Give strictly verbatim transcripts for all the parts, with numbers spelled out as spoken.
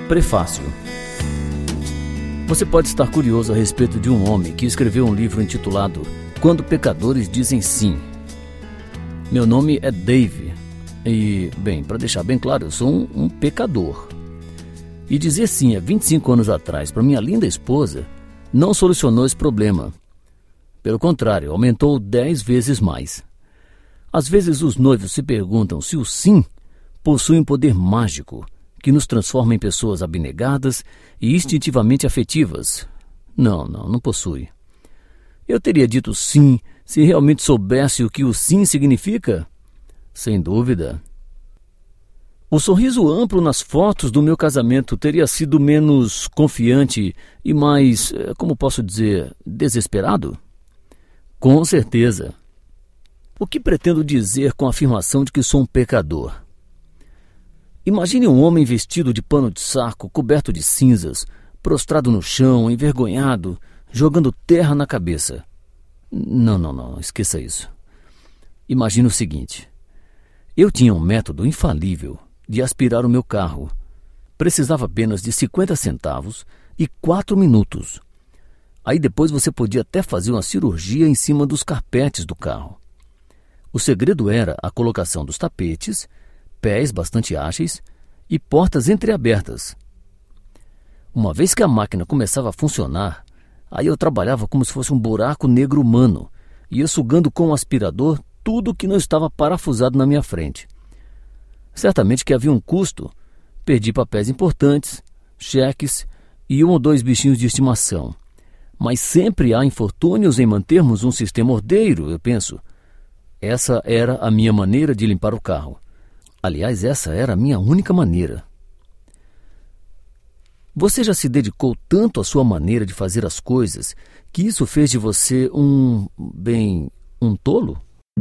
Prefácio. Você pode estar curioso a respeito de um homem que escreveu um livro intitulado Quando Pecadores Dizem Sim. Meu nome é Dave e, bem, para deixar bem claro, eu sou um, um pecador. E dizer sim há vinte e cinco anos atrás para minha linda esposa não solucionou esse problema. Pelo contrário, aumentou dez vezes mais. Às vezes os noivos se perguntam se o sim possui um poder mágico que nos transforma em pessoas abnegadas e instintivamente afetivas. Não, não, não possui. Eu teria dito sim se realmente soubesse o que o sim significa? Sem dúvida. O sorriso amplo nas fotos do meu casamento teria sido menos confiante e mais, como posso dizer, desesperado? Com certeza. O que pretendo dizer com a afirmação de que sou um pecador? Imagine um homem vestido de pano de saco, coberto de cinzas, prostrado no chão, envergonhado, jogando terra na cabeça. Não, não, não, esqueça isso. Imagine o seguinte. Eu tinha um método infalível de aspirar o meu carro. Precisava apenas de cinquenta centavos e quatro minutos. Aí depois você podia até fazer uma cirurgia em cima dos carpetes do carro. O segredo era a colocação dos tapetes, pés bastante ágeis e portas entreabertas. Uma vez que a máquina começava a funcionar, aí eu trabalhava como se fosse um buraco negro humano, ia sugando com o aspirador tudo que não estava parafusado na minha frente. Certamente que havia um custo, perdi papéis importantes, cheques e um ou dois bichinhos de estimação. Mas sempre há infortúnios em mantermos um sistema ordeiro, eu penso. Essa era a minha maneira de limpar o carro. Aliás, essa era a minha única maneira. Você já se dedicou tanto à sua maneira de fazer as coisas que isso fez de você um, bem, um tolo?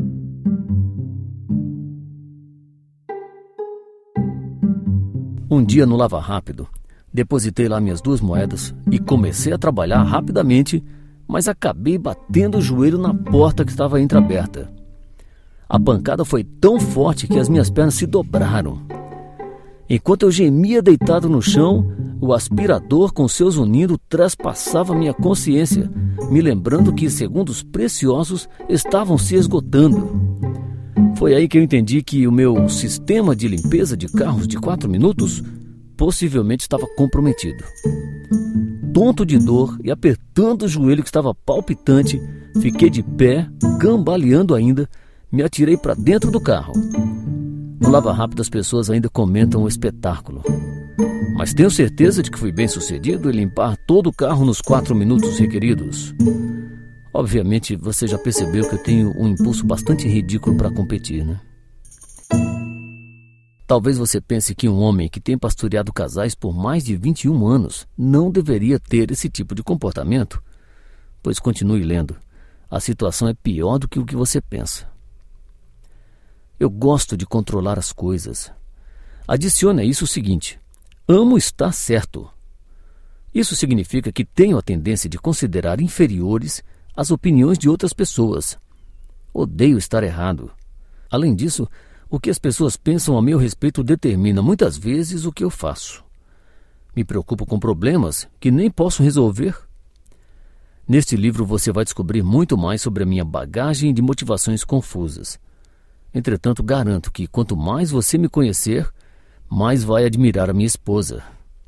Um dia no Lava Rápido, depositei lá minhas duas moedas e comecei a trabalhar rapidamente, mas acabei batendo o joelho na porta que estava entreaberta. A pancada foi tão forte que as minhas pernas se dobraram. Enquanto eu gemia deitado no chão, o aspirador com seus unindo traspassava minha consciência, me lembrando que segundos preciosos estavam se esgotando. Foi aí que eu entendi que o meu sistema de limpeza de carros de quatro minutos possivelmente estava comprometido. Tonto de dor e apertando o joelho que estava palpitante, fiquei de pé, cambaleando ainda, me atirei para dentro do carro. No Lava Rápido as pessoas ainda comentam o espetáculo. Mas tenho certeza de que fui bem sucedido em limpar todo o carro nos quatro minutos requeridos. Obviamente você já percebeu que eu tenho um impulso bastante ridículo para competir, né? Talvez você pense que um homem que tem pastoreado casais por mais de vinte e um anos não deveria ter esse tipo de comportamento. Pois continue lendo. A situação é pior do que o que você pensa. Eu gosto de controlar as coisas. Adicione a isso o seguinte: amo estar certo. Isso significa que tenho a tendência de considerar inferiores as opiniões de outras pessoas. Odeio estar errado. Além disso, o que as pessoas pensam a meu respeito determina muitas vezes o que eu faço. Me preocupo com problemas que nem posso resolver. Neste livro você vai descobrir muito mais sobre a minha bagagem de motivações confusas. Entretanto, garanto que quanto mais você me conhecer, mais vai admirar a minha esposa.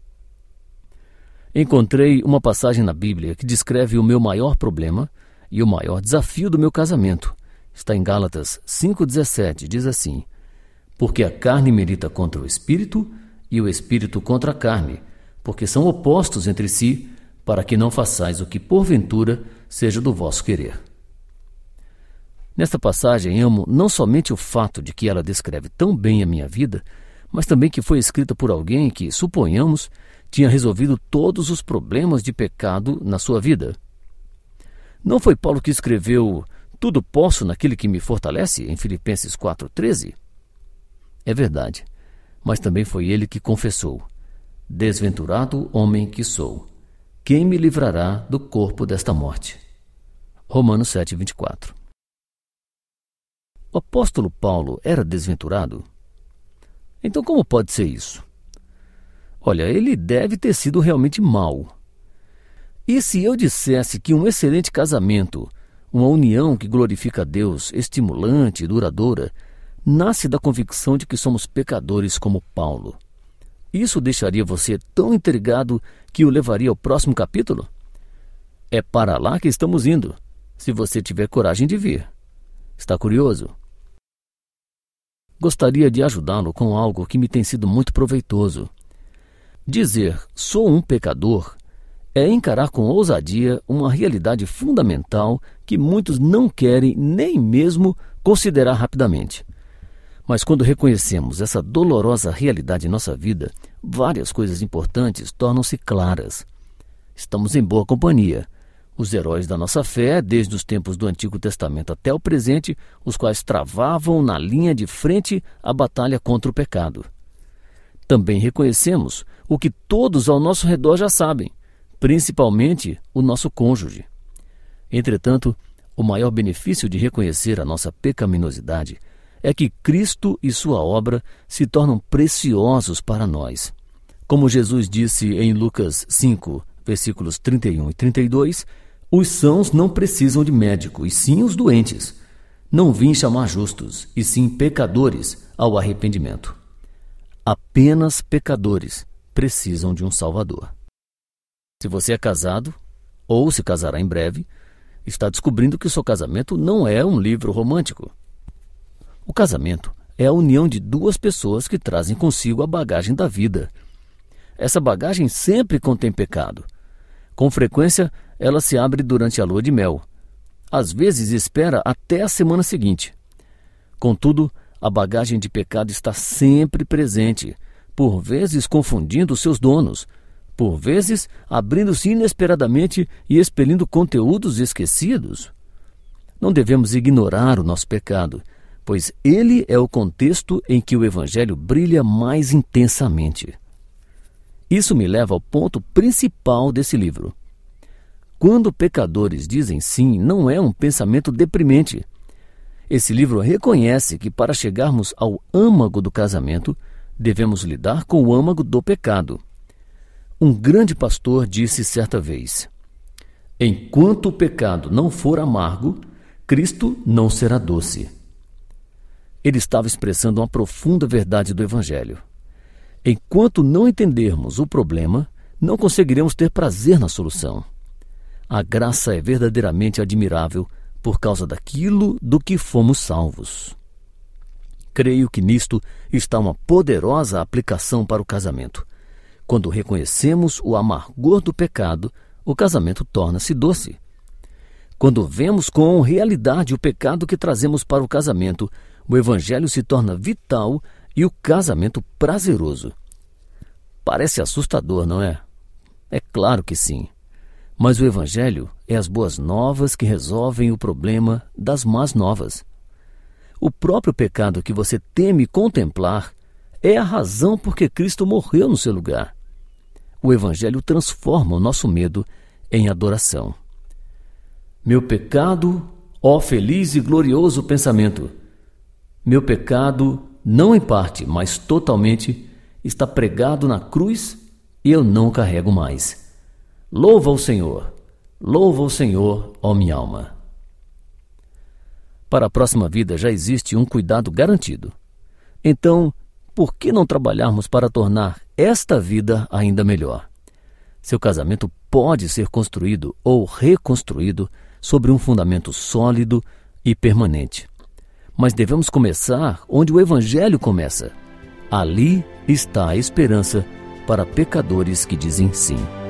Encontrei uma passagem na Bíblia que descreve o meu maior problema e o maior desafio do meu casamento. Está em Gálatas cinco, dezessete, diz assim: porque a carne milita contra o espírito e o espírito contra a carne, porque são opostos entre si, para que não façais o que porventura seja do vosso querer. Nesta passagem amo não somente o fato de que ela descreve tão bem a minha vida, mas também que foi escrita por alguém que, suponhamos, tinha resolvido todos os problemas de pecado na sua vida. Não foi Paulo que escreveu "Tudo posso naquele que me fortalece" em Filipenses quatro, treze? É verdade, mas também foi ele que confessou: "Desventurado homem que sou, quem me livrará do corpo desta morte?" Romanos sete, vinte e quatro. O apóstolo Paulo era desventurado? Então como pode ser isso? Olha, ele deve ter sido realmente mau. E se eu dissesse que um excelente casamento, uma união que glorifica a Deus, estimulante e duradoura, nasce da convicção de que somos pecadores como Paulo? Isso deixaria você tão intrigado que o levaria ao próximo capítulo? É para lá que estamos indo, se você tiver coragem de vir. Está curioso? Gostaria de ajudá-lo com algo que me tem sido muito proveitoso. Dizer "sou um pecador" é encarar com ousadia uma realidade fundamental que muitos não querem nem mesmo considerar rapidamente. Mas quando reconhecemos essa dolorosa realidade em nossa vida, várias coisas importantes tornam-se claras. Estamos em boa companhia. Os heróis da nossa fé, desde os tempos do Antigo Testamento até o presente, os quais travavam na linha de frente a batalha contra o pecado. Também reconhecemos o que todos ao nosso redor já sabem, principalmente o nosso cônjuge. Entretanto, o maior benefício de reconhecer a nossa pecaminosidade é que Cristo e sua obra se tornam preciosos para nós. Como Jesus disse em Lucas cinco, versículos trinta e um e trinta e dois, os sãos não precisam de médico, e sim os doentes. Não vim chamar justos, e sim pecadores ao arrependimento. Apenas pecadores precisam de um Salvador. Se você é casado, ou se casará em breve, está descobrindo que o seu casamento não é um livro romântico. O casamento é a união de duas pessoas que trazem consigo a bagagem da vida. Essa bagagem sempre contém pecado. Com frequência, ela se abre durante a lua de mel. Às vezes espera até a semana seguinte. Contudo, a bagagem de pecado está sempre presente, por vezes confundindo seus donos, por vezes abrindo-se inesperadamente e expelindo conteúdos esquecidos. Não devemos ignorar o nosso pecado, pois ele é o contexto em que o Evangelho brilha mais intensamente. Isso me leva ao ponto principal desse livro. Quando pecadores dizem sim, não é um pensamento deprimente. Esse livro reconhece que para chegarmos ao âmago do casamento, devemos lidar com o âmago do pecado. Um grande pastor disse certa vez: enquanto o pecado não for amargo, Cristo não será doce. Ele estava expressando uma profunda verdade do Evangelho. Enquanto não entendermos o problema, não conseguiremos ter prazer na solução. A graça é verdadeiramente admirável por causa daquilo do que fomos salvos. Creio que nisto está uma poderosa aplicação para o casamento. Quando reconhecemos o amargor do pecado, o casamento torna-se doce. Quando vemos com realidade o pecado que trazemos para o casamento, o Evangelho se torna vital e o casamento prazeroso. Parece assustador, não é? É claro que sim. Mas o Evangelho é as boas novas que resolvem o problema das más novas. O próprio pecado que você teme contemplar é a razão por que Cristo morreu no seu lugar. O Evangelho transforma o nosso medo em adoração. Meu pecado, ó feliz e glorioso pensamento, meu pecado, não em parte, mas totalmente, está pregado na cruz e eu não carrego mais. Louva o Senhor, louva o Senhor, ó minha alma. Para a próxima vida já existe um cuidado garantido. Então, por que não trabalharmos para tornar esta vida ainda melhor? Seu casamento pode ser construído ou reconstruído sobre um fundamento sólido e permanente. Mas devemos começar onde o Evangelho começa. Ali está a esperança para pecadores que dizem sim.